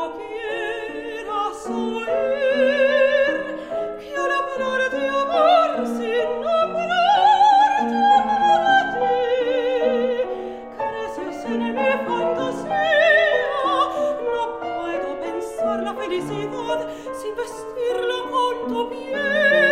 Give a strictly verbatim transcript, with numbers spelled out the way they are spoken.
quieras oír que al hablar de amor sin nombrarte a ti creces en mi fantasía. No puedo pensar la felicidad sin vestirla con tu piel.